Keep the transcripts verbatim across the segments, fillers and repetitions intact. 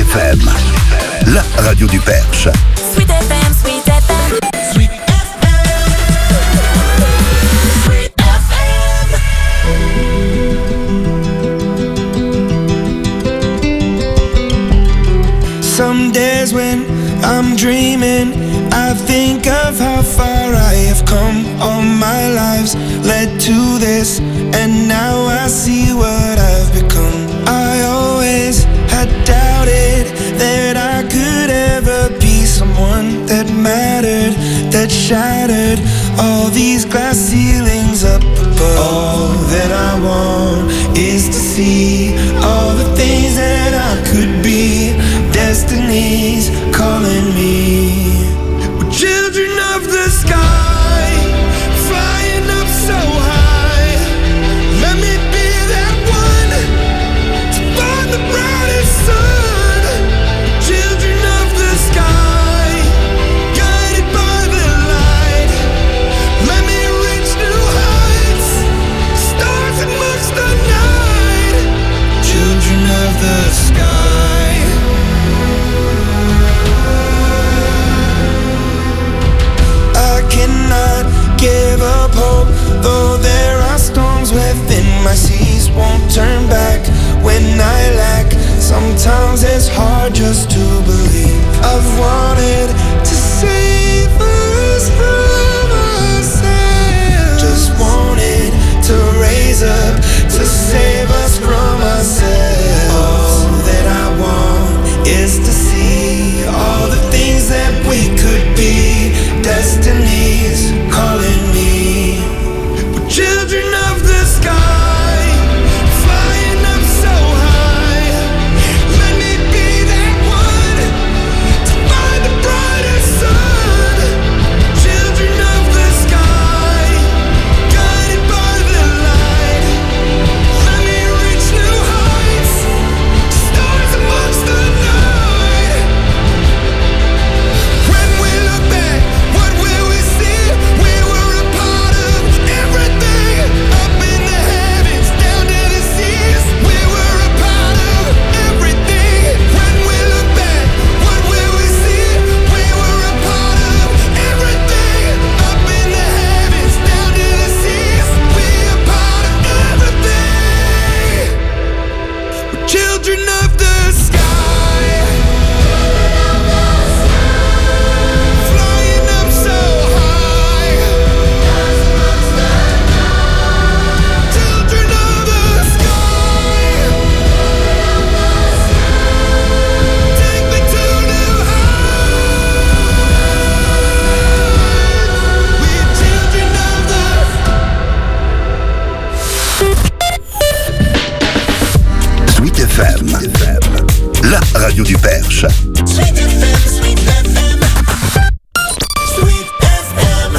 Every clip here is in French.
F M, la radio du Perche. Sweet F M, Sweet F M, Sweet F M, Sweet F M. Some days when I'm dreaming, I think of how far I have come. All my lives led to this, and now I see what I've become. I always had doubted that I could ever be someone that mattered, that shattered all these glass ceilings up above. All that I want is to see all the things that I could be. Destiny's calling me. We're children of the sky, flying up so high. Let me be that one to find the brightest sun. Children of the sky, guided by the light. Let me reach new heights, stars amongst the night. Children of the sky. Cannot give up hope, though there are storms within my seas. Won't turn back when I lack. Sometimes it's hard just to believe. I've wanted to save us from ourselves. Just wanted to raise up to save us from ourselves. All that I want is to see all the things that we could be. Destiny's calling me. We're children of the sky, flying up so high. Let me be that one to find the brightest sun. Children of the sky, guided by the light. Let me reach new heights, stars amongst the night. When we look back, what will we see? We were a part of everything, up in the heavens, down to the seas. We were a part of everything. When we look back, what will we see? We were a part of everything, up in the heavens, down to the seas. We a part of everything. We're children of the sky, flying up so high. Children of the sky, take me to new heights. We're children of the Sweet F M, la radio du Perche. Sweet F M, Sweet F M, Sweet F M.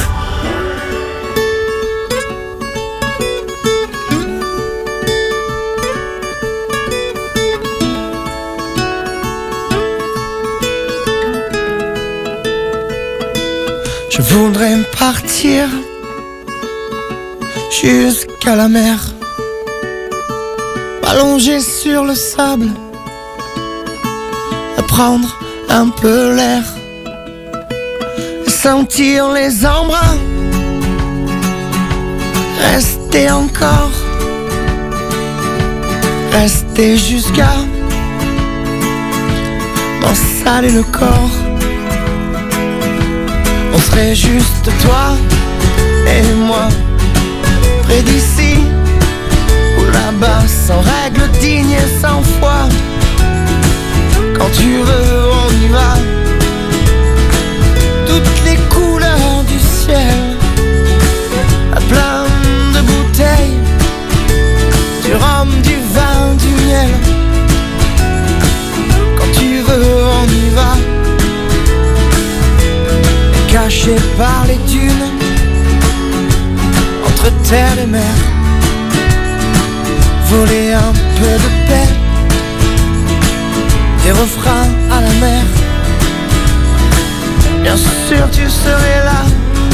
Je voudrais partir jusqu'à la mer, m'allonger sur le sable et prendre un peu l'air, et sentir les embruns, rester encore, rester jusqu'à m'en saler le corps. On serait juste toi et moi, près d'ici ou là-bas, sans règles dignes et sans foi. Quand tu veux, on y va. Toutes les couleurs du ciel, à plein de bouteilles, du rhum, du vin, du miel. Quand tu veux, on y va. Caché par les dunes, entre terre et mer, voler un peu de paix, des refrains à la mer. Bien sûr tu serais là,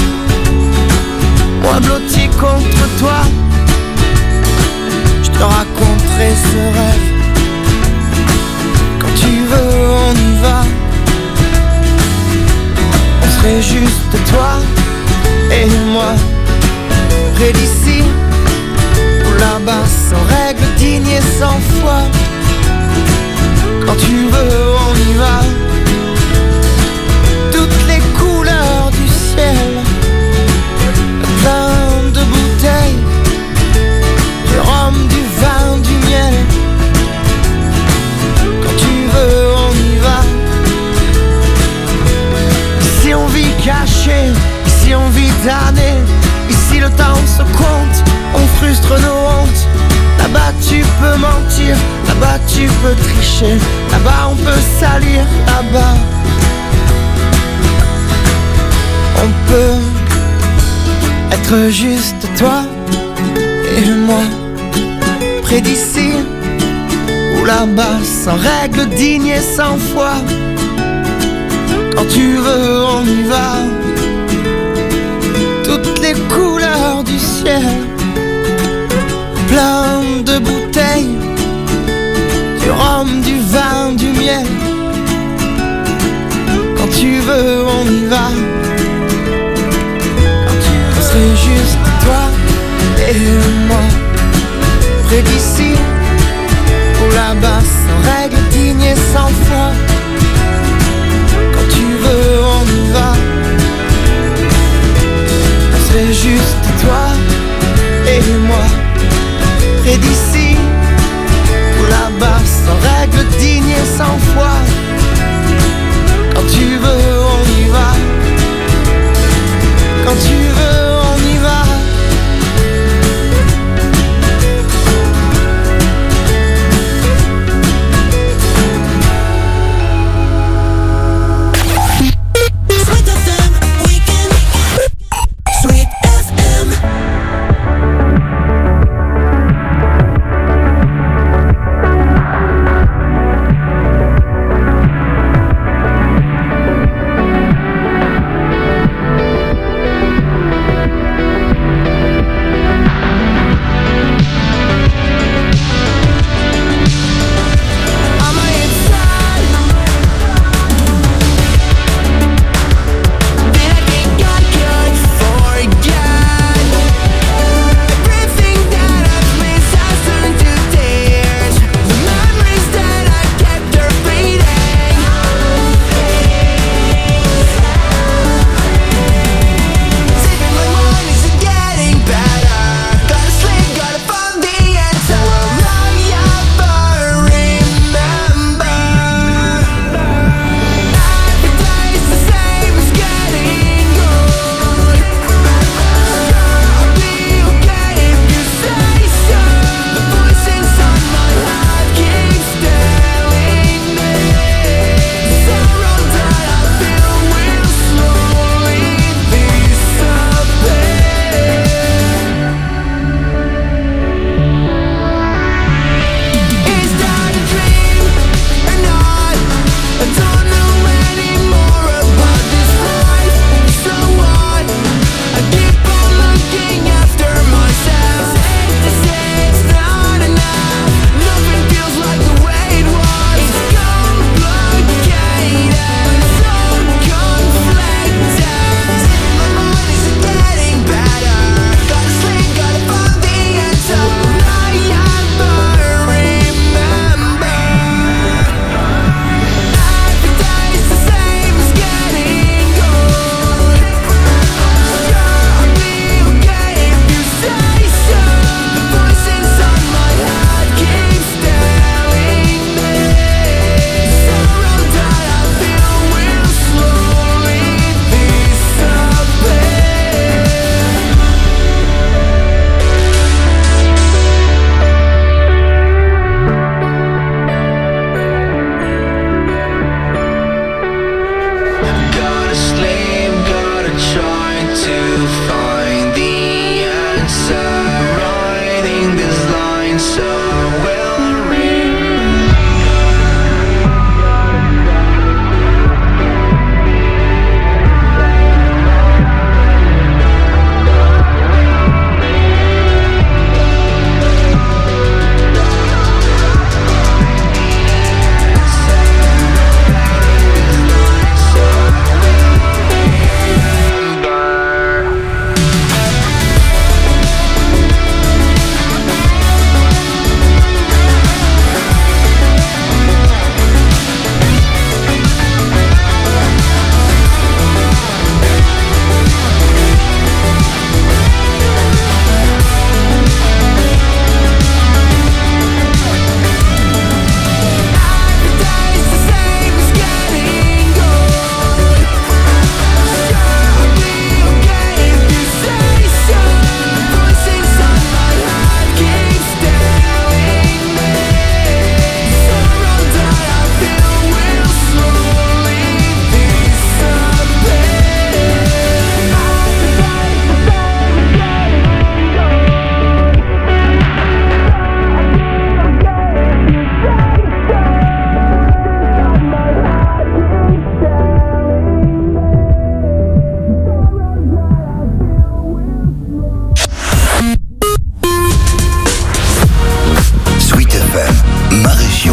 moi blotti contre toi. Je te raconterai ce rêve. Quand tu veux va, près d'ici ou là-bas, sans règle, digne et sans foi. Quand tu veux, on y va. Toutes les couleurs du ciel, plein de bouteilles, du rhum, du vin, du miel. Quand tu veux, on y va. Ici on vit caché, ici on vit damné. Ici le temps se compte, on frustre nos hontes. Là-bas tu peux mentir, là-bas tu peux tricher, là-bas on peut salir, là-bas on peut être juste toi et moi, près d'ici ou là-bas, sans règle, digne et sans foi. Quand tu veux, on y va. Toutes les couleurs du ciel, plein de bouteilles, du rhum, du vin, du miel. Quand tu veux, on y va. Quand tu veux, c'est juste toi et moi, près d'ici ou là-bas, sans règle, digne et sans foi. Quand tu veux, on y va. C'est juste toi et moi, près d'ici ou là-bas, sans règle, digne et sans foi. Quand tu veux, on y va. Quand tu veux, on y va.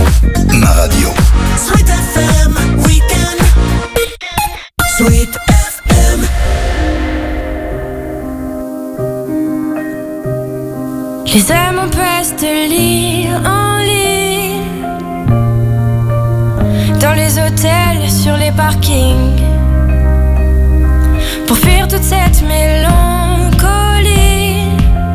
ma radio. Sweet F M Weekend. Sweet F M. Les hommes en poste de lit en lit, dans les hôtels, sur les parkings, pour fuir toute cette mélancolie.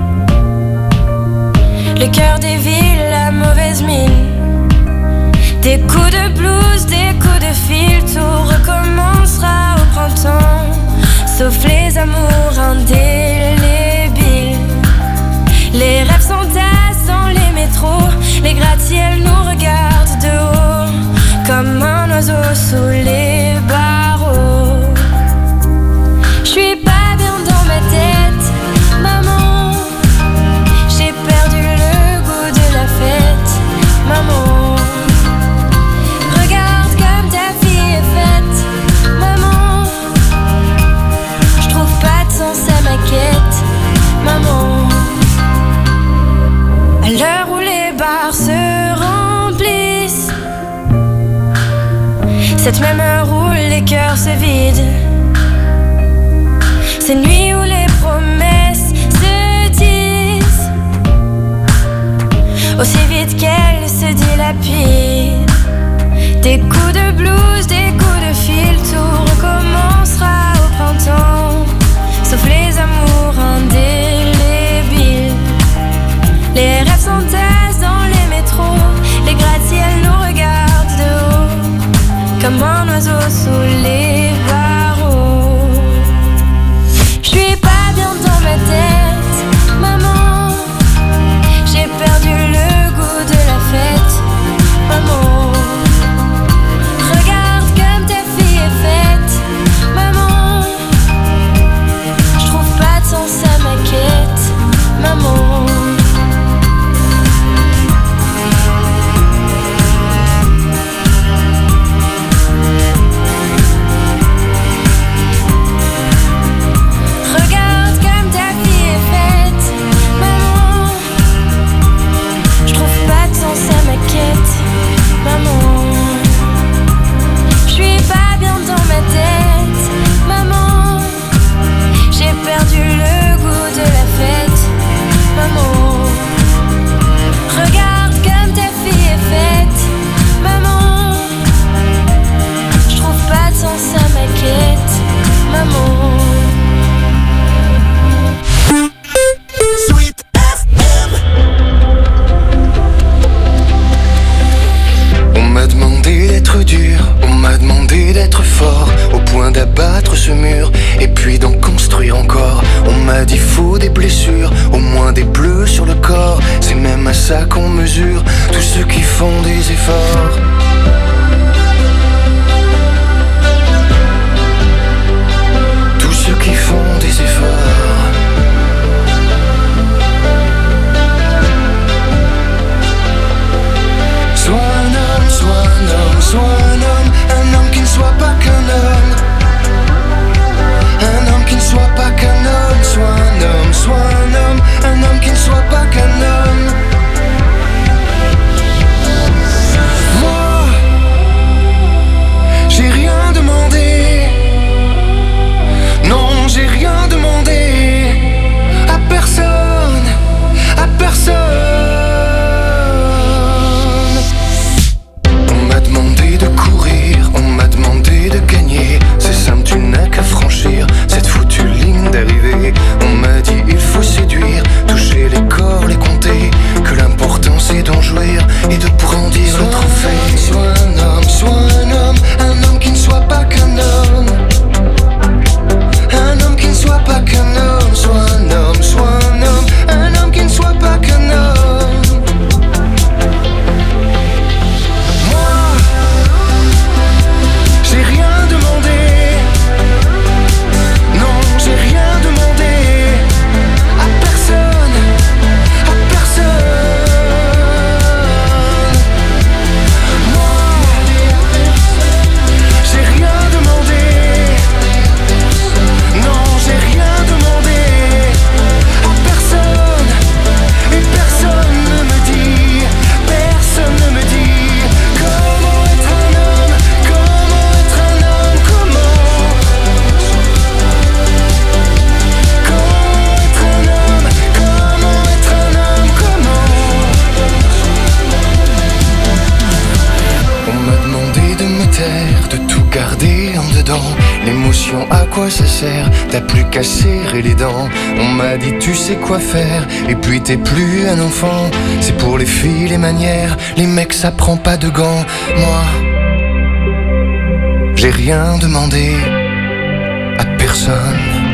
Le cœur des villes, la mauvaise mine, des coups de blues, des coups de fil. Tout recommencera au printemps, sauf les amours indélébiles. Les rêves s'entassent dans les métros, les gratte-ciels nous regardent de haut, comme un oiseau sous les barreaux. J'suis pas bien dans ma tête, maman. J'ai perdu le goût de la fête, maman. Regarde comme ta fille est faite, maman. J'trouve pas de sens à ma quête, maman. À l'heure où les bars se remplissent, cette même heure où les cœurs se vident, ces nuits où les promesses se disent aussi vite qu'elles se dilapident. Des coups de blues, des coups de fil, tout recommencera au printemps, sauf les amours indélébiles. Les rêves s'entassent dans les métros, les gratte-ciels nous regardent de haut, comme un oiseau sous les barreaux. J'suis pas bien dans ma tête, maman. J'ai perdu le goût de la fête, maman. Regarde émotions, à quoi ça sert? T'as plus qu'à serrer les dents. On m'a dit tu sais quoi faire, et puis t'es plus un enfant. C'est pour les filles les manières, les mecs ça prend pas de gants. Moi, j'ai rien demandé à personne.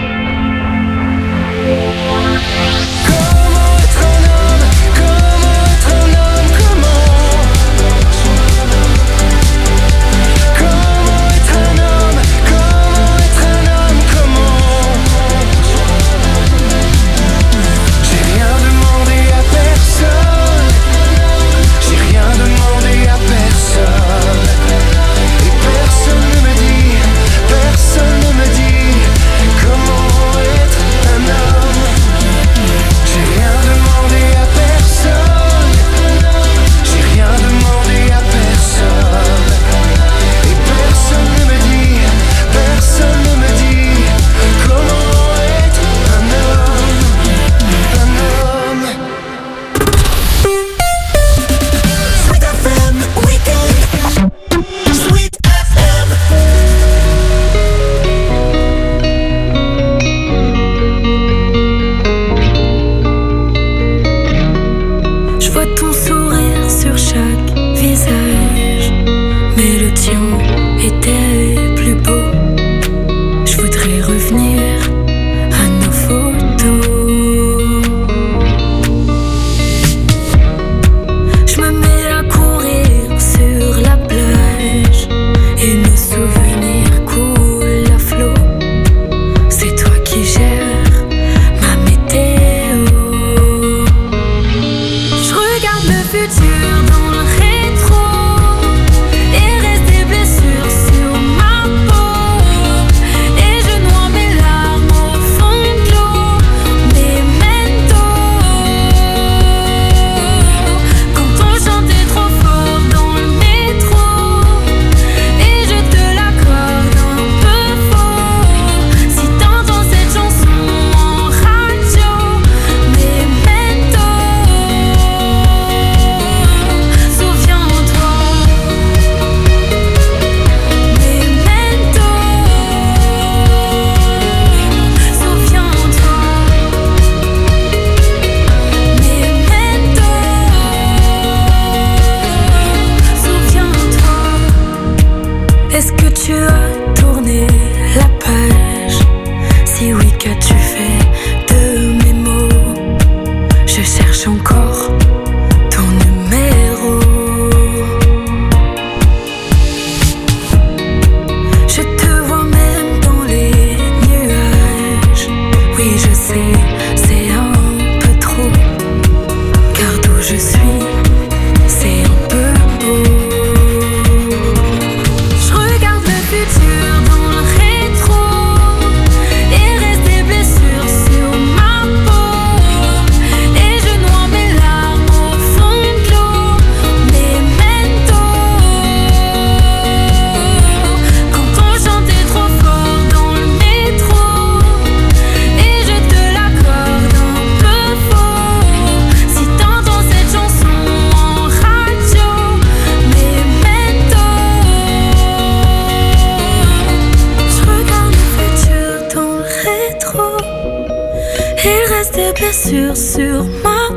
blessures sur ma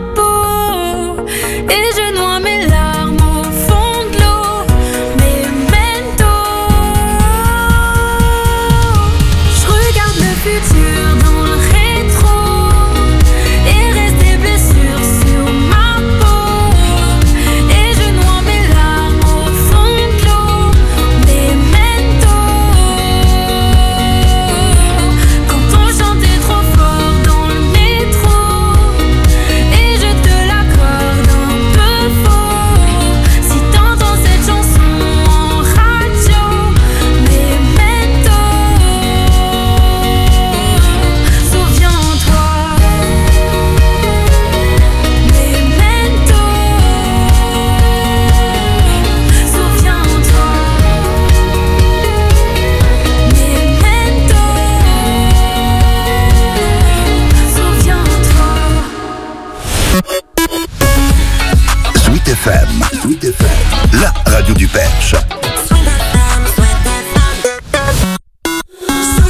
peau et je noie mes larmes au fond de l'eau. Memento, je regarde le futur dans le rétro et reste des blessures sur ma peau et je noie mes larmes au fond de l'eau. Memento, quand on chantait trop fort dans le métro et je te l'accorde un peu faux. Si t'entends cette chanson en radio, Memento, souviens-toi. Memento, souviens-toi. Memento, souviens-toi. Sweet F M, Sweet F M, la radio du Perche. Sweet F M, Sweet F M.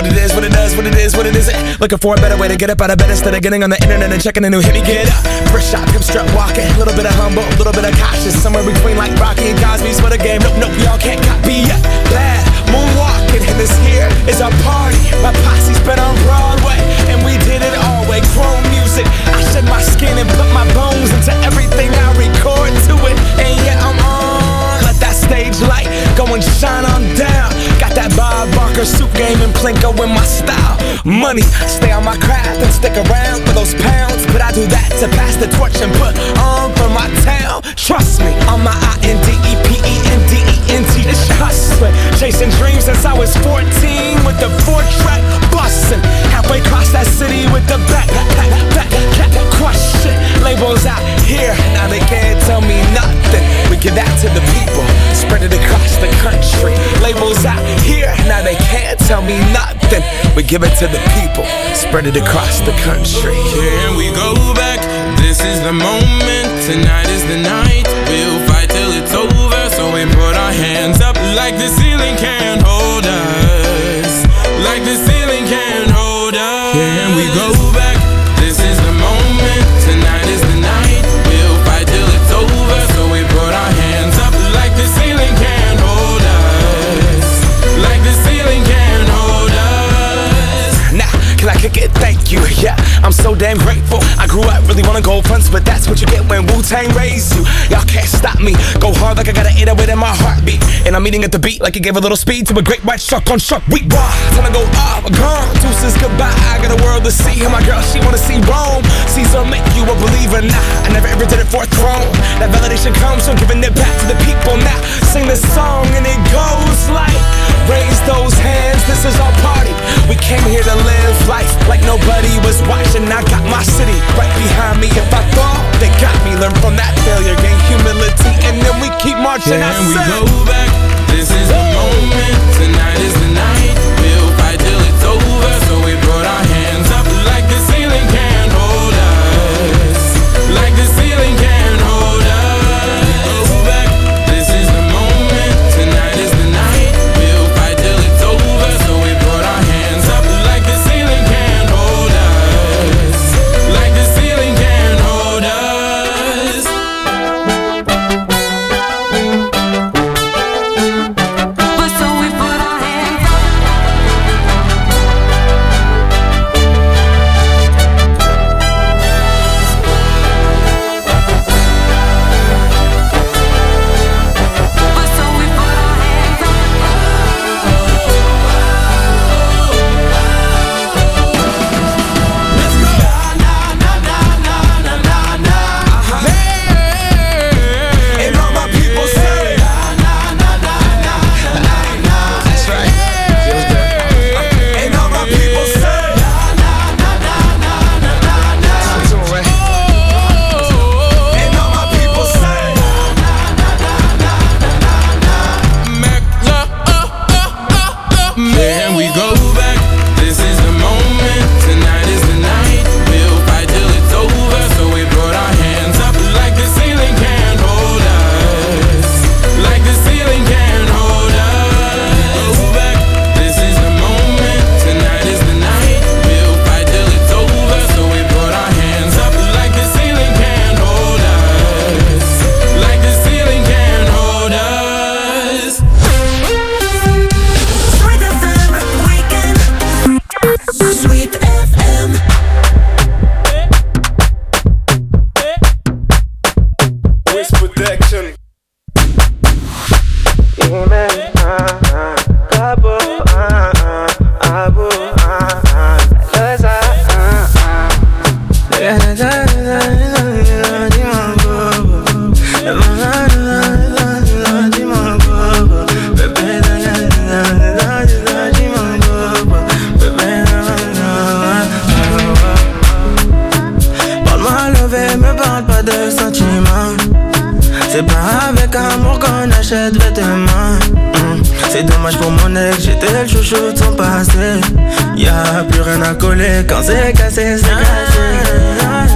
it is, what it does, what it is, what it isn't. Looking for a better way to get up out of bed instead of getting on the internet and checking a new hit. Me get up, first shot, pimp strut walking. A little bit of humble, a little bit of cautious. Somewhere between like Rocky and Cosby's for the game. Nope, nope, y'all can't copy yet. Glad moonwalking, and this here is our party. My posse's been on Broadway, and we did it all way. Chrome music, I shed my skin and put my bones into everything I record to it. And yeah, I'm on. Let that stage light go and shine on down. Got that Bob Barker suit game and Plinko in my style. Money, stay on my craft and stick around for those pounds. But I do that to pass the torch and put on for my town. Trust me, on my I N D E P E N D E N T. This hustling, chasing dreams since I was fourteen with the four track bustin'. Halfway across that city with the back, back, back, back, crush it. Labels out here, now they can't tell me nothing. We give that to the people, spread it across the country. Labels out here, now they can't tell me nothing. We give it to the people, spread it across the country. Here we go back, this is the moment. Tonight is the night, we'll fight till it's over. So we put our hands up like the ceiling can't hold us. Like the ceiling can't hold us. Here we go back, this is the moment. Tonight is the night, we'll fight till it's over. So we put our hands up like the ceiling can't hold us. Like the ceiling can't hold us. Now, can I kick it? Thank you, yeah, I'm so damn grateful. I grew up really wanna go fronts, but that's what you get when Wu-Tang raised you. Y'all can't stop me, go hard like I got an eight oh eight in my heartbeat. And I'm eating at the beat like it gave a little speed to a great white shark on shark week. Wow, time to go up, gone, deuces goodbye. I got a world to see, and my girl, she wanna see Rome. Caesar make you a believer, nah, I never ever did it for a throne. That validation comes from giving it back to the people. Now, sing this song and it goes like, raise those hands, this is our party. We came here to live life like nobody was watching. I got my city right behind me. If I fall, they got me. Learn from that failure, gain humility, and then we keep marching. Yeah, I and we said, go back, this is the moment. Tonight is the night, we'll fight till it's over. So we put our hands up like the ceiling can't hold us. Like the ceiling can't hold us. Go back, this is the moment. Tonight is the night, we'll fight till it's over. So we put our hands up like the ceiling can't hold us. Like the ceiling can't hold us. But so we put our hands up. But so we put our hands up. let's go. And all my people say, that's right. Feels good. And all my people say, listen to it, right? And all my people say, Then we go back, this is the moment. Tonight is the night, we'll fight till it's over. So we put our hands up like the ceiling can't hold us. Like the ceiling can't hold us. Go back, this is the moment. Tonight is the night, we'll fight till it's over. So we put our hands up like the ceiling can't hold us. Like the ceiling can't hold us. Sweet F M weekend. Sweet F M. Wish protection. Parle-moi levé, me parle pas de sentiments. C'est pas avec amour qu'on achète vêtements. Mm. C'est dommage pour mon ex, j'étais le chouchou de son passé. Y'a plus rien à coller quand c'est cassé, c'est cassé.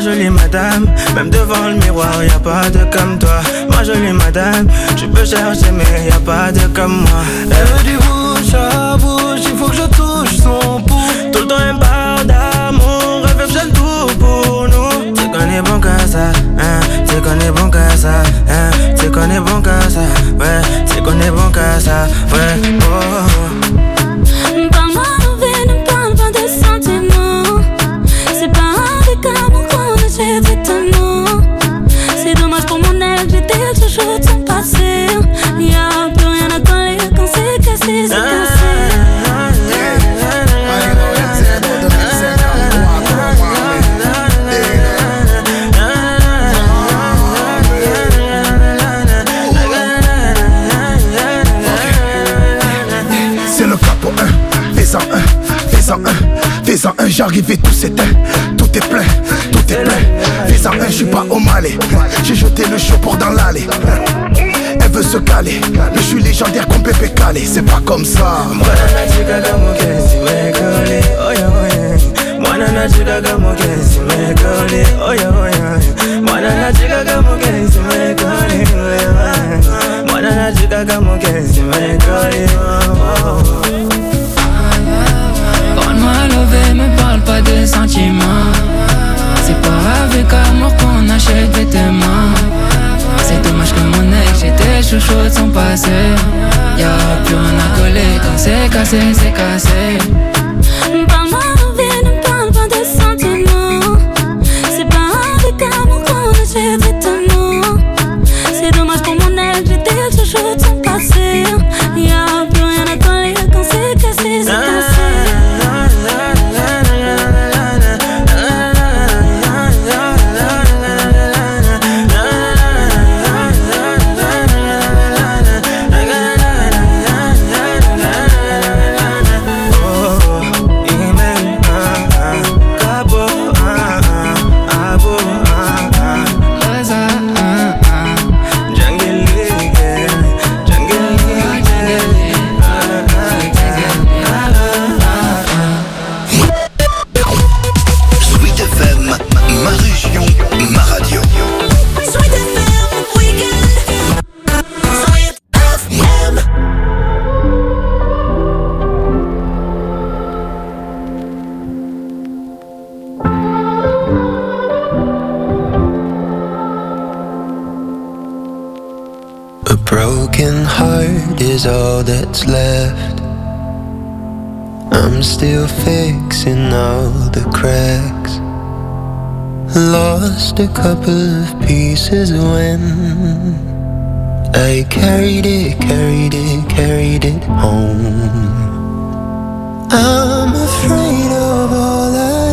jolie madame. Même devant le miroir, y'a pas de comme toi. Ma jolie madame, tu peux chercher mais y'a pas de comme moi. Elle veut du bouche à bouche, il faut que je touche son pouls. Tout le temps elle me parle d'amour, elle veut que j'aime tout pour nous. Tu connais bon qu'à ça, hein, tu connais bon qu'à ça, hein, tu connais bon qu'à ça, ouais, tu connais bon qu'à ça, ouais, oh. Parle-moi d'envie, ne parle pas de sentiments. C'est pas avec amour qu'on achète cet amour. C'est dommage pour mon ex, j'étais le chouchou de son passé. Y'a plus rien à coller quand c'est cassé, c'est cassé. C'est le capo un, fais-en un, fais-en un, fais-en un, j'arrive et tout s'éteint. Tout est plein, tout est plein. Fais-en un, j'suis pas au Malais. J'ai jeté le chaud pour dans l'allée. Elle veut se caler, mais j'suis légendaire comme Pépé Calé. C'est pas comme ça. Mwanana chica como que si me cole, oye oye. Mwanana chica como que si me cole, oye oye. Mwanana chica como que si me cole, oye oye. Mwanana chica como que si me cole, oh oh. Parle-moi levé, me parle pas de sentiments. C'est pas avec amour qu'on achète vêtements. C'est dommage que mon ex, j'étais chouchou de son passé. Y'a plus rien à coller, quand c'est cassé, c'est cassé. Parle-moi d'envie, ne parle pas de sentiments. C'est pas avec amour qu'on achète cet amour. C'est dommage pour mon ex, j'étais le chouchou de son passé. Y'a plus rien à coller quand c'est cassé, c'est cassé. Is all that's left. I'm still fixing all the cracks. Lost a couple of pieces when I carried it, carried it, carried it home. I'm afraid of all I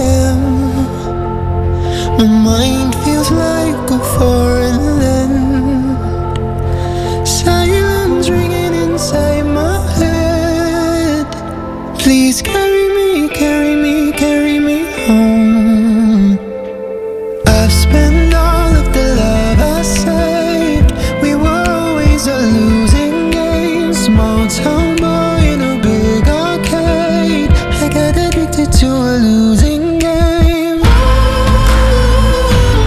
am. My mind feels like a foreign land. Silence ringing inside my head. Please carry me, carry me, carry me home. I've spent all of the love I saved. We were always a losing game. Small town boy in a big arcade. I got addicted to a losing game.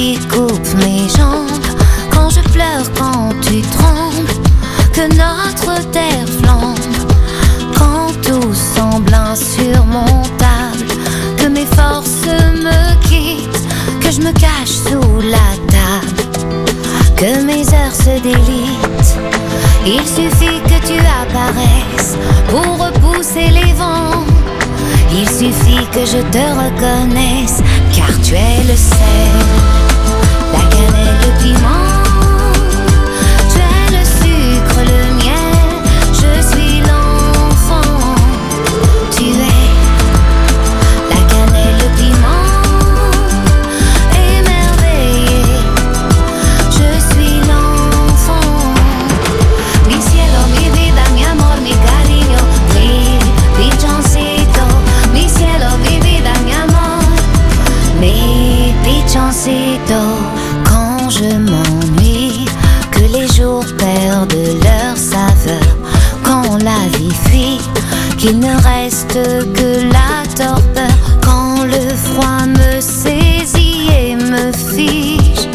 qui coupe mes jambes, quand je pleure, quand tu trembles, que notre terre flambe, quand tout semble insurmontable, que mes forces me quittent, que je me cache sous la table, que mes heures se délitent. Il suffit que tu apparaisses pour repousser les vents. Il suffit que je te reconnaisse, car tu es le sel, la cannelle, le piment. Tu es le sucre, le miel, je suis l'enfant. Tu es la cannelle, le piment, émerveillé. Je suis l'enfant. Mi cielo, mi vida, mi amor, mi cariño, mi pichoncito. Mi cielo, mi vida, mi amor, mi pichoncito. Quand je m'ennuie, que les jours perdent leur saveur, quand la vie fuit, qu'il ne reste que la torpeur, quand le froid me saisit et me fige,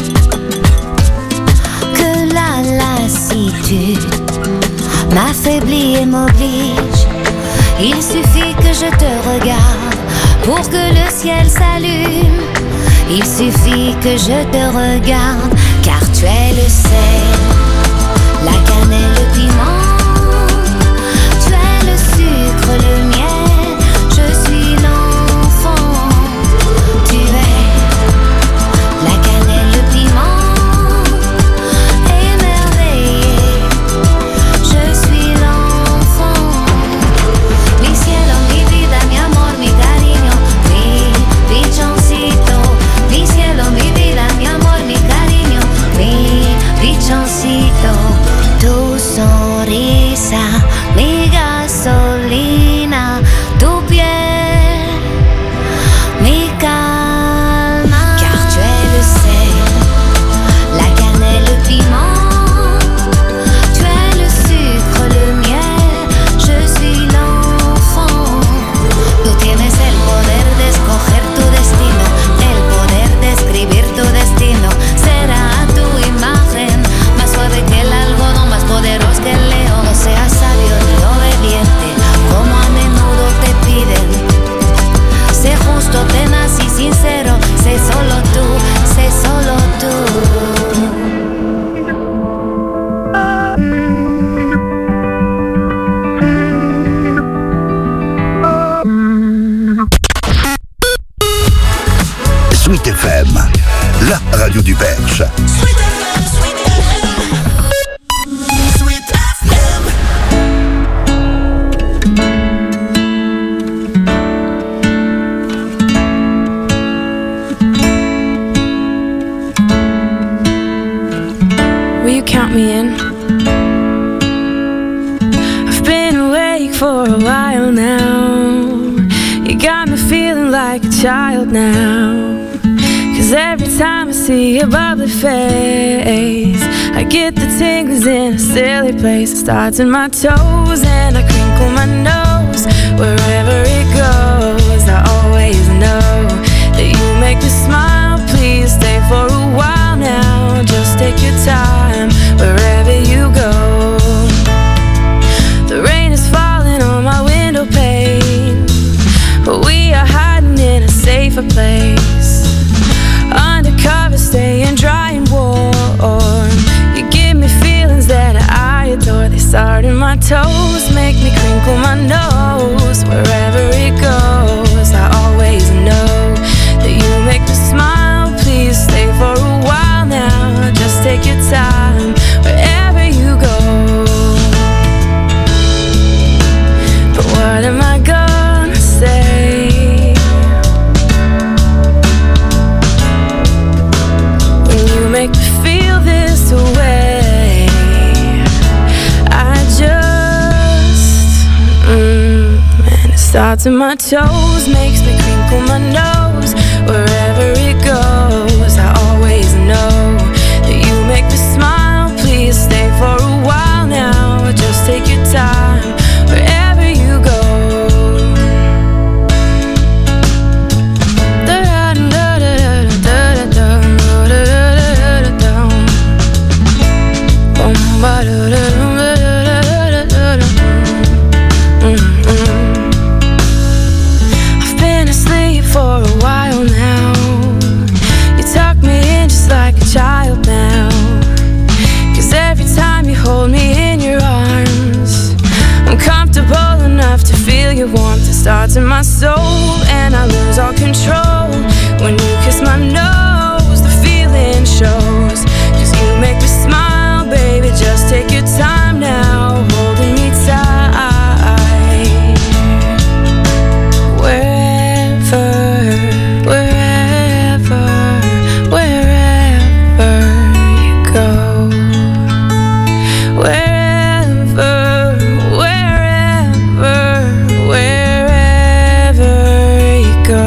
que la lassitude m'affaiblit et m'oblige. Il suffit que je te regarde pour que le ciel s'allume. Il suffit que je te regarde, car tu es le sel, la cannelle, le piment. Tu es le sucre, le miel, je suis l'enfant. Tu es la cannelle, le piment, émerveillé. Je suis l'enfant. Mi cielo, mi vida, mi amor, mi cariño, mi pichoncito. Mi cielo, mi vida, mi amor, mi cariño, mi pichoncito. Tu sonrisa, mi gasolina, tu piel, mi calma. Car tu es le sel, la cannelle, le piment. Tu es le sucre, le miel, je suis l'enfant. Tú tienes el poder de escoger tu destino, el poder de escribir tu destino. Será tu imagen, más suave que el algodón, más poderoso que el león. No seas sabio ni obediente, como a menudo te piden. Sé justo, tenaz y sincero, sé solo tú, sé solo tú. Sweet F M, la radio du Perche. Sweet F M, Sweet F M. Sweet F M. Will you count me in? I've been awake for a while now. You got me feeling like a child now. Cause every time I see your bubbly face, I get the tingles in a silly place. It starts in my toes and I crinkle my nose. Wherever it goes, I always know that you make me smile. Please stay for a while now. Just take your time wherever you go. The rain is falling on my window pane, but we are hiding in a safer place. Undercover, staying dry and warm. You give me feelings that I adore. They start in my toes, make me crinkle my nose. Wherever it goes, I always know that you make me smile. Please stay for a while now. Just take your time wherever you go. But what am I gonna say when you make me feel this way? I just, mm, and it starts in my toes, makes me crinkle my nose. Wherever it goes, I always know that you make me smile. Please stay for a while now. Just take your time wherever you go. Da da da da da da da. starts in my soul and I lose all control. When you kiss my nose, the feeling shows. Cause you make me smile, baby, just take your time now, holding me tight. Wherever, wherever, wherever you go. Wherever, wherever, wherever you go.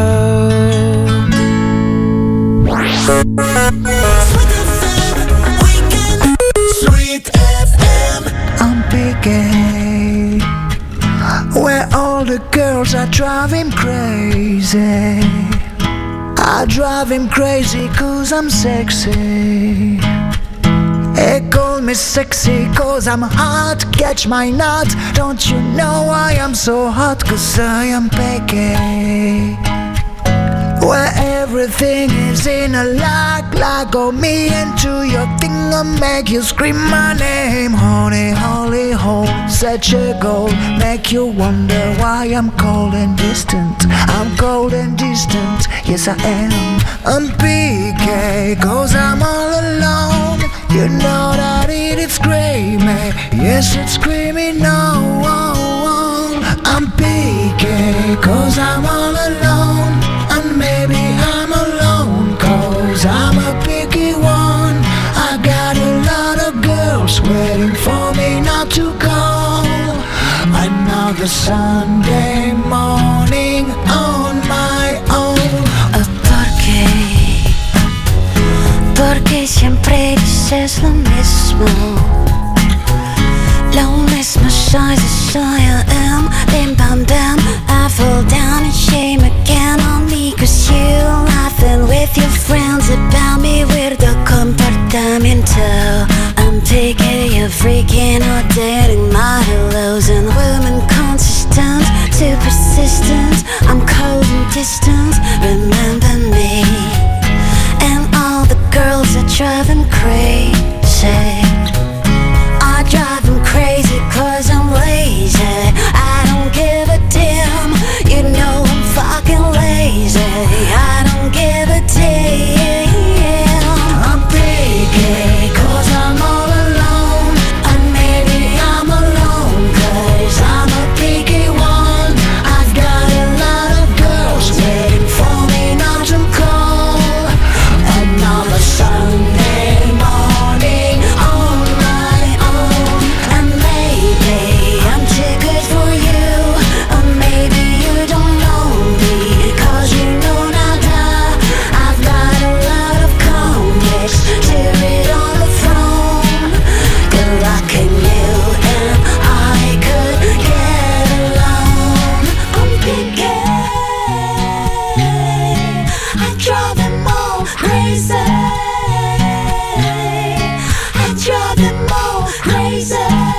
Sweet F M. I'm picking where all the girls are driving crazy. I drive him crazy cause I'm sexy. They call me sexy cause I'm hot. Catch my nut. Don't you know I am so hot? Cause I am picky. Where everything is in a lock, lock on me into your thing and make you scream my name. Honey, holy hole, such a goal. Make you wonder why I'm cold and distant. I'm cold and distant, yes I am. I'm P K, cause I'm all alone. You know that it is screaming, yes it's screaming no. I'm P K, cause I'm all alone. And maybe I'm alone, cause I'm a picky one. I got a lot of girls waiting for me not to go. Another Sunday morning on my own. ¿Por qué? Porque siempre dices lo mismo. Lo mismo soy, soy I am. Bim bam bam, I fall down in shame again on me. Cause you laughing with your friends about me. Weirdo comportamiento. I'm picky, you're freaking out, dating my hellos. And women consistent, too persistent. I'm cold and distant, remember me. And all the girls are driving crazy. I drive them crazy cause I'm lazy. I don't give a damn. You know I'm fucking lazy. I don't give a damn. I'm picky cause I'm all alone. And maybe I'm alone cause I'm a picky one. I've got a lot of girls waiting for me not to call. Another Sunday morning on my own. And maybe I'm too good for you. Or maybe you don't know me. Cause you know nada. I've got a lot of complex to read on the phone. Good luck in you and I could get alone. I'm picky. I drive them all crazy. I drive them all crazy.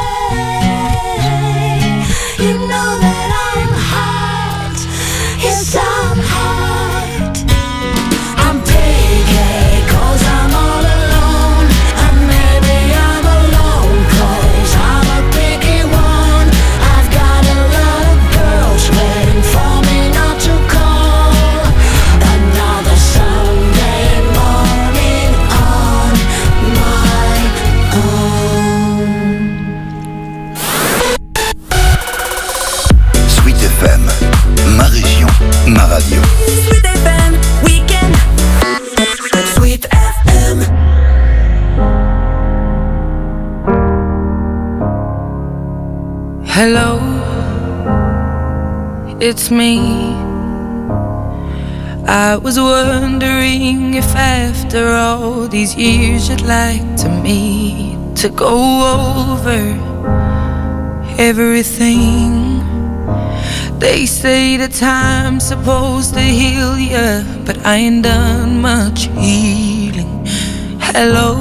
You know that I'm hot. Yes, I'm hot. I'm picky cause I'm all alone. And maybe I'm alone cause I'm a picky one. I've got a lot of girls waiting for me not to call. Another Sunday morning on my own. Sweet F M, ma région, ma radio. Sweet F M Weekend. Sweet F M. Hello, it's me. I was wondering if after all these years you'd like to meet to go over everything. They say that time's supposed to heal ya, but I ain't done much healing. Hello,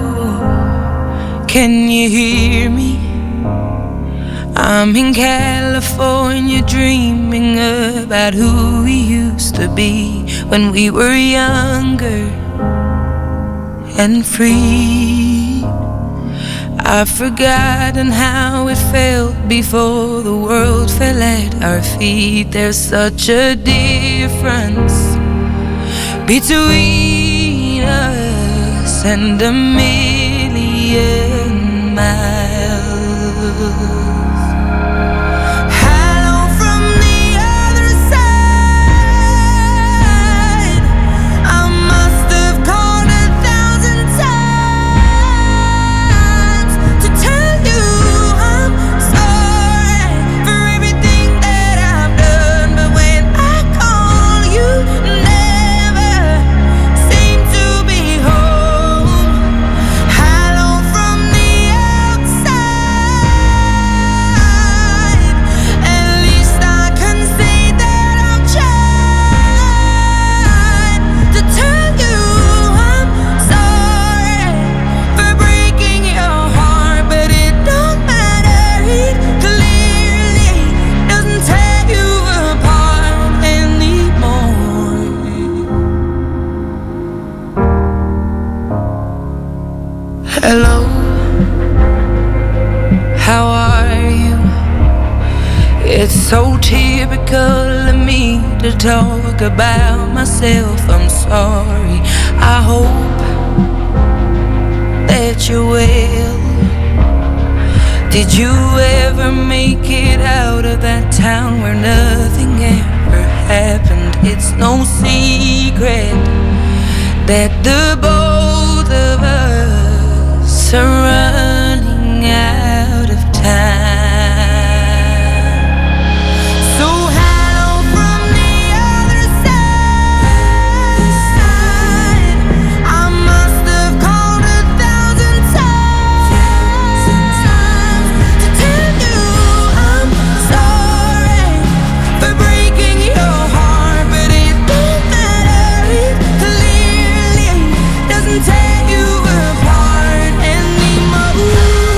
can you hear me? I'm in California dreaming about who we used to be when we were younger and free. I've forgotten how it felt before the world fell fell at our feet. There's such a difference between us and a million miles. Hello, how are you? It's so typical of me to talk about myself. I'm sorry. I hope that you're well. Did you ever make it out of that town where nothing ever happened? It's no secret that the both of us are running out of time. So hello from the other side. I must have called a thousand times to tell you I'm sorry for breaking your heart, but it don't matter. It clearly doesn't tear you apart anymore.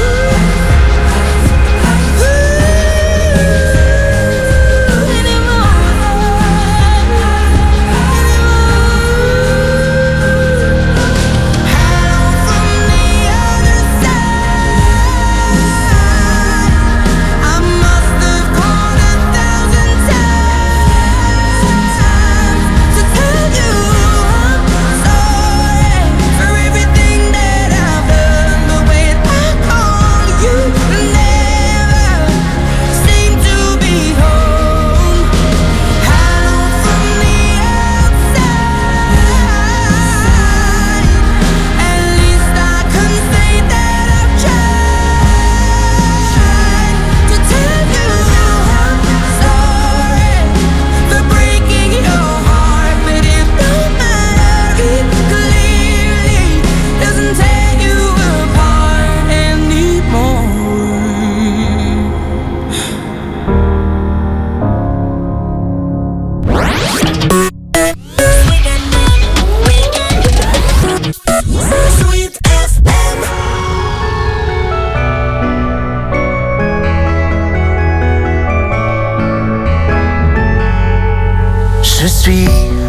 Je suis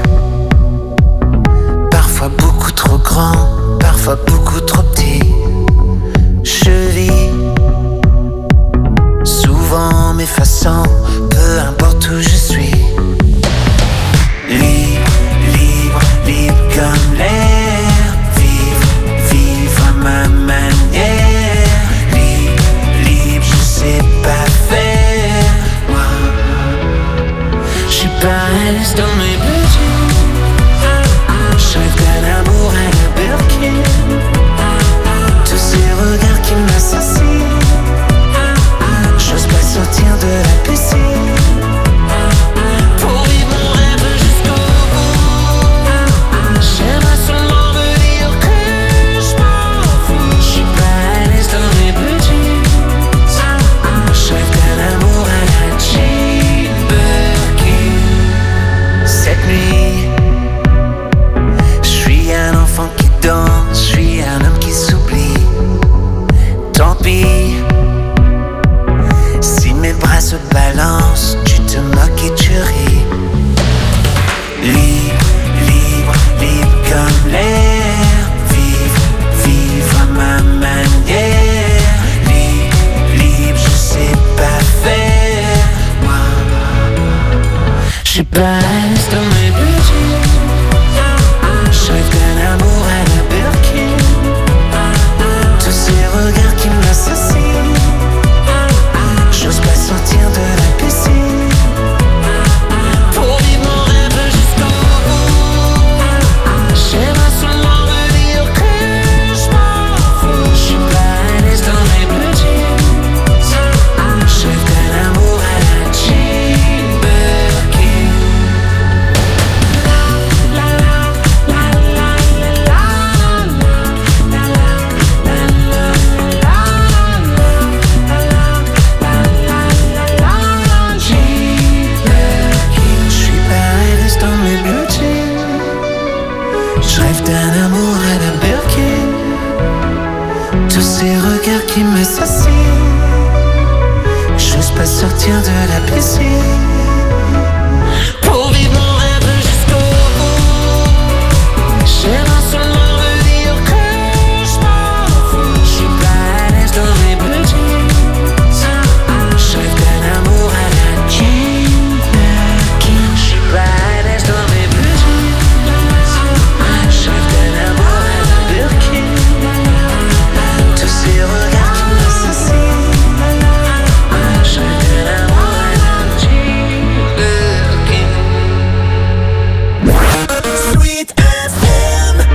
parfois beaucoup trop grand, parfois beaucoup trop petit. Je vis souvent m'effaçant, peu importe où je suis. Libre, libre, libre comme l'air. Vivre, vivre à ma manière. Libre, libre, je sais pas faire. Wow. Je suis pas à l'aise dans mes budgets. Je rêve d'un amour à la Birkin. Tous ces regards qui m'assassinent. J'ose pas sortir de la piscine. Pour vivre mon rêve jusqu'au bout. J'aimerais seulement me dire que je m'en fous. Je suis pas à l'aise dans mes budgets. Je rêve d'un amour à la Jane Birkin. Cette nuit, je suis un enfant qui danse, je suis un homme qui s'oublie. Tant pis, si mes bras se balancent, tu te moques et tu ris. Libre, libre, libre comme l'air. Vivre, vivre à ma manière. Libre, libre, je sais pas faire. Wow. balance dans mes blue jeans. Je rêve d'un amour à la Birkin. Tous ces regards qui m'assassinent. J'ose pas sortir de la piscine pour vivre mon rêve jusqu'au bout. J'aimerais seulement me dire que je m'en fous. Je suis pas à l'aise dans mes blue jeans. Je rêve d'un amour à la Jean Birkin. D'un amour à la Birkin. Tous ces regards qui m'assassinent. J'ose pas sortir de la piscine pour vivre mon rêve jusqu'au bout. J'aimerais seulement me dire que je m'en fous. Je suis pas à l'aise dans mes blue jeans. Je rêve d'un amour à la Jean Birkin. Je suis pas à l'aise dans mes blue jeans. Je rêve d'un amour à la Birkin. Tous ces regards qui m'assassinent. Je rêve d'un amour à la Jean Birkin. Sweet F M.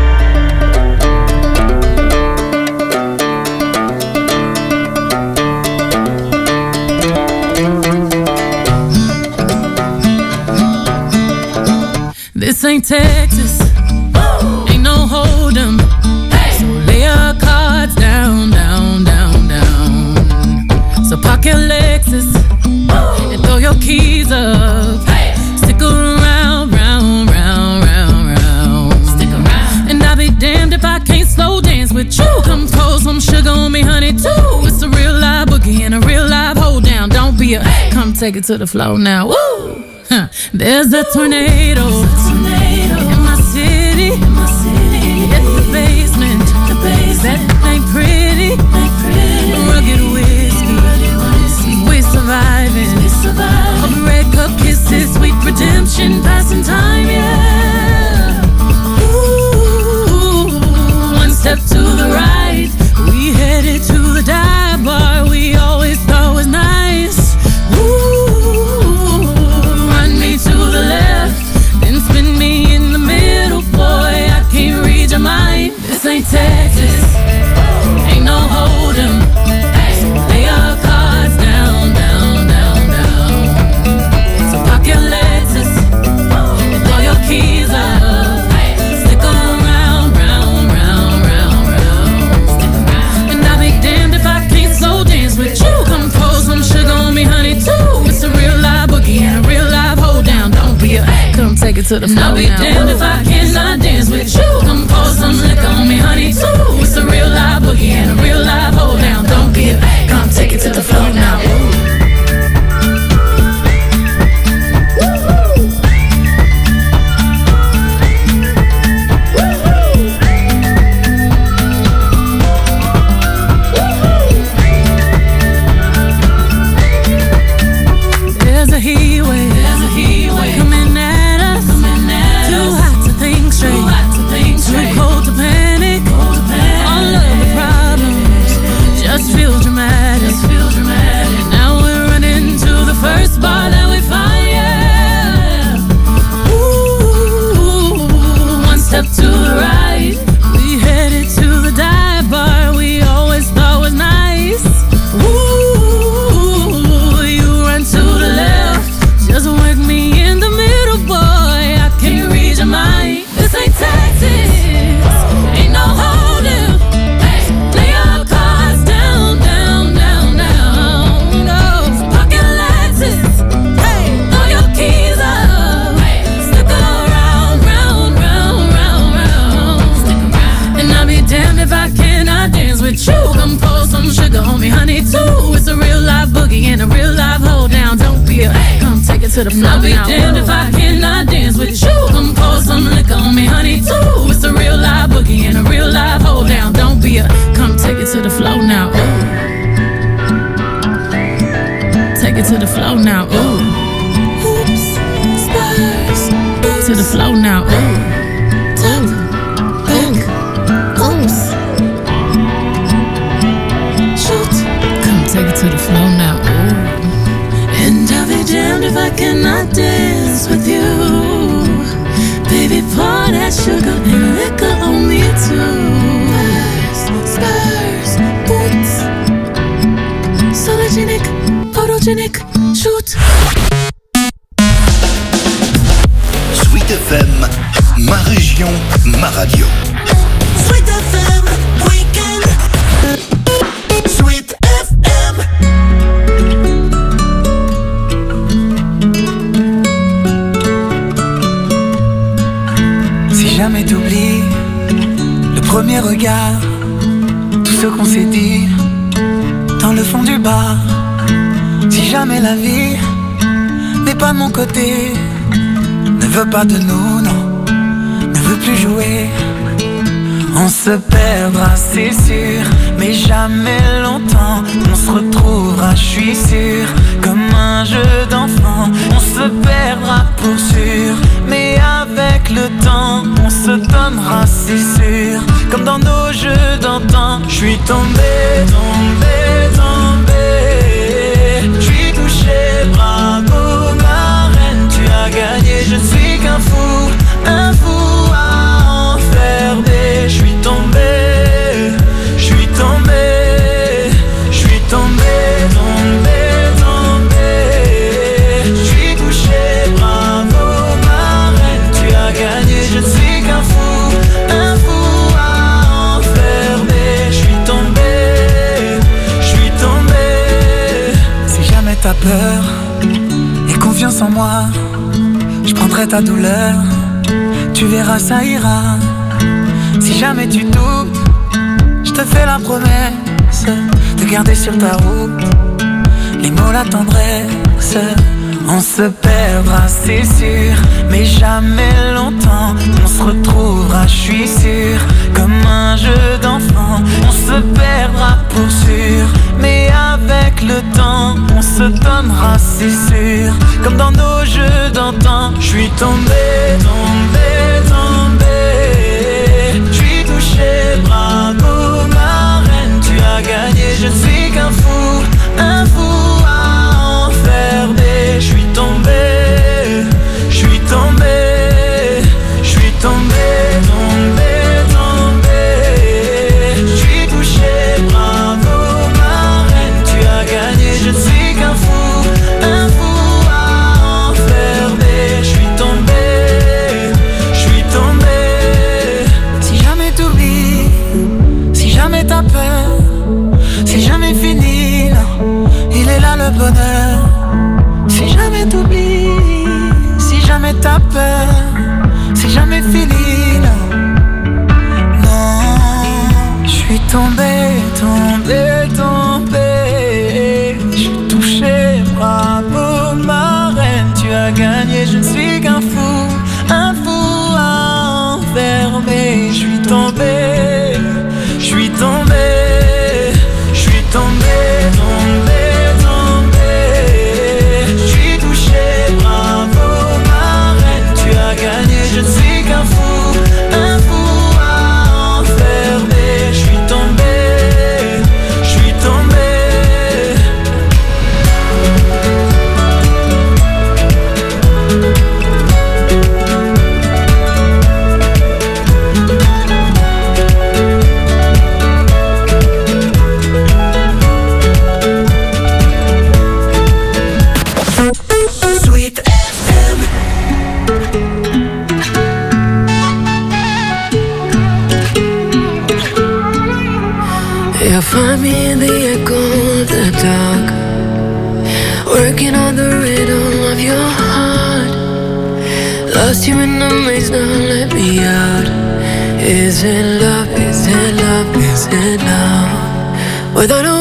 This ain't Texas, ain't no hold'em. So lay your cards down, down, down, down. So park your Lexus and throw your keys up. Stick around, round, round, round, round. Stick around. And I'll be damned if I can't slow dance with you. Come pour some sugar on me, honey, too. It's a real live boogie and a real live hold down. Don't be a, come take it to the floor now. Woo! Huh. There's a tornado, in my city. It's the basement. That ain't pretty. Rugged whiskey. We're surviving. All the red cup kisses, sweet redemption, passing time, yeah. Ooh, one step to the right, we headed to the dive bar we always thought was nice. Ooh, run me to the left, then spin me in the middle, boy, I can't read your mind. This ain't Texas, ain't no hold'em. So lay your cards down, down, down, down. So park your Lexus and throw your keys up. Stick around, round, round, round, round. And I'll be damned if I can't slow dance with you. Come pour some sugar on me, honey, too. It's a real live boogie and a real live hold down. Don't be a, come take it to the floor. I'll be damned if I cannot dance with you. Come pour some liquor on me, honey, too. It's a real live boogie and a real live hold down. Don't be a, come take it to the floor now. There's a heat wave, there's a heat wave coming at us, coming at too us. Hot to think straight, too hot to think straight, too cold to panic, cold to panic. All of the problems just feel dramatic, just feel dramatic. Now we're running to the first bar that we find, yeah. Ooh, one step to the right, we headed to the dive bar we always thought was nice. Ooh, you run to the left, just work me in the middle, boy, I can't read your mind. This ain't Texas, ain't no hold'em. Lay your cards down, down, down, down. No, so park your Lexus, hey, throw your keys up. Stick around, round, round, round, round. And I'll be damned if I cannot dance with you. Come pour some sugar on me, honey, too. It's a real live boogie and a real live hold down. Don't be a, come take it to the floor. I'll be damned if I cannot dance with you. Come pour some liquor on me, honey, too. It's a real live boogie and a real live hold down. Don't be a, come take it to the floor now. Ooh. Take it to the floor now. Ooh. Oops, spy. flow now. Ooh, ooh, think, oops. Shoot, come take it to the flow now. Ooh. And I'll be damned if I cannot dance with you. Baby, pour that sugar and liquor on me too. Spurs, boots, sologenic, photogenic, shoot. Sweet F M, ma région, ma radio. Sweet F M, weekend. Sweet F M. Si jamais t'oublies le premier regard, tout ce qu'on s'est dit dans le fond du bar. Si jamais la vie n'est pas de mon côté, ne veut pas de nous, non, ne veut plus jouer, on se perdra, c'est sûr, mais jamais longtemps. On se retrouvera, je suis sûr, comme un jeu d'enfant. On se perdra pour sûr, mais avec le temps, on se donnera, c'est sûr, comme dans nos jeux d'antan. Je suis tombé, tombé, tombé. Je suis touché, bravo ma reine, tu as gagné. Je ne suis qu'un fou, un fou à enfermer. Je suis tombé, je suis tombé, je suis tombé, tombé, tombé. Je suis touché, bravo ma reine, tu as gagné. Je ne suis qu'un fou, un fou à enfermer. Je suis tombé, je suis tombé. Si jamais t'as peur et confiance en moi, je prendrai ta douleur, tu verras ça ira. Si jamais tu doutes, je te fais la promesse de garder sur ta route les mots, la tendresse. On se perdra, c'est sûr, mais jamais longtemps. On se retrouvera, je suis sûr, comme un jeu d'enfant. On se perdra pour sûr, mais avec le temps, on se donnera, c'est sûr, comme dans nos jeux d'antan. Je suis tombé, tombé, tombé. Je suis touché, bravo ma reine, tu as gagné. Je ne suis qu'un fou, un fou à enfermer. Je suis tombé, je suis tombé, je suis tombé, tombé, tombé. Je suis touché, bravo ma reine, tu as gagné. Je ne suis qu'un fou, un fou à enfermer. Je suis tombé, je suis tombé. Si jamais t'oublies, si jamais t'as peur, si jamais fini, non, il est là le bonheur. Si jamais t'oublies, si jamais t'as peur, si jamais fini, non, non. Je suis tombé, tombé, tombé. Je suis touché, bravo ma reine, tu as gagné. Je ne suis qu'un fou, un fou à enfermer. Je suis tombé, je suis tombé, je suis tombé, tombé, tombé. Je suis touché, bravo ma reine, tu as gagné. Je ne suis qu'un fou, un fou à enfermer. Je suis tombé, je suis tombé. Sweet F M. You'll find me in the echo of the dark, working on the rhythm of your heart. Lost you in the maze, now let me out. Is it love, is it love, is it love? Without a